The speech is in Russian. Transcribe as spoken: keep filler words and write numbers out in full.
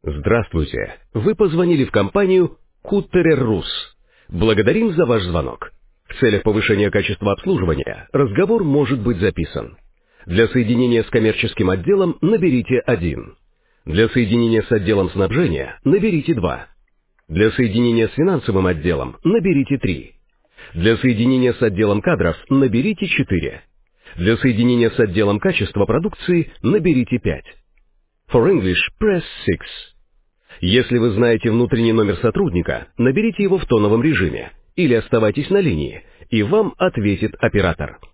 Здравствуйте. Вы позвонили в компанию Куттерер-Рус. Благодарим за ваш звонок. В целях повышения качества обслуживания разговор может быть записан. Для соединения с коммерческим отделом наберите один. Для соединения с отделом снабжения наберите два. Для соединения с финансовым отделом наберите три. Для соединения с отделом кадров наберите четыре. Для соединения с отделом качества продукции наберите пять. For English, press six. Если вы знаете внутренний номер сотрудника, наберите его в тоновом режиме или оставайтесь на линии, и вам ответит оператор.